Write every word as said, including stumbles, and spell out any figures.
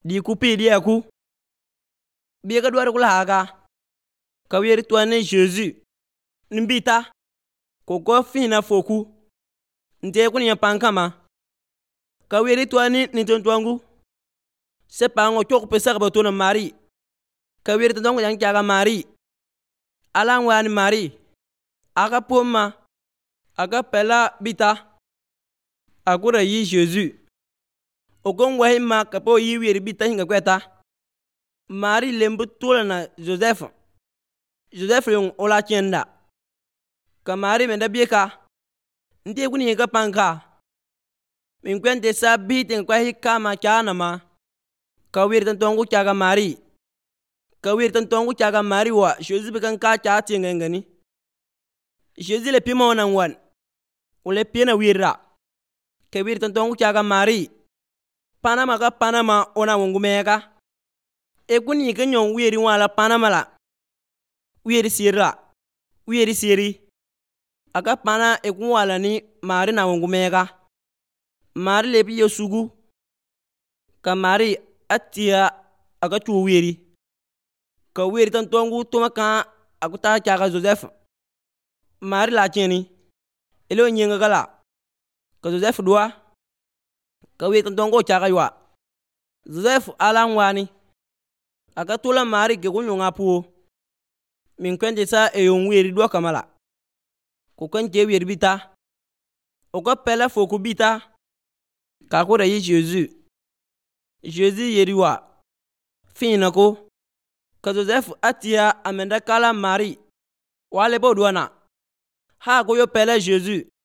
di ku pi di ku bi ka dwar kula haka ka wer tuane Jesus nimbita ko ko fina foku nte kun ya pankama ka wer tuane ni tontwangu se pango chok pesa ka batona mari ka wer tontongo yang kyaga mari alang wani mari aka pomma aka pela bita akura yi Jesus okon wahima ka po yi wer bita hinga kweta mari lembu tula na Joseph Joseph yung ola chenda ka mari menda bieka nte kuni ka panka min kwente sa biten kwa hikama chana ma ka wer tontongo kyaga mari ka wer tontongo kyaga mari wa Jesus bikan ka cha tingengani Jesus le pimo nan wan ule pina wirra ka wer tontongo kyaga mari panama ka panama ona wongumeka e kuni ka nyon weri wala panama la weri sirra weri siri aka pana e kun wala ni mari na wongumeka mari le bi yosugu ka mari atia aka chu weri ka weri tontongo to maka akuta kyaga Joseph mari la cheni elo nyenga gala ka Joseph dua ka weri tontongo kyaga ywa Joseph alang wani aka tula mari ke kunyonga puo min kwende sa e yon weri dua kamala ko kanje weri bita o ka pela foku bita ka ko da yi Jesus Jesus yeri wa fina ko ka Joseph atia amenda kala mari wale bodwana ha ko yo pela Jesus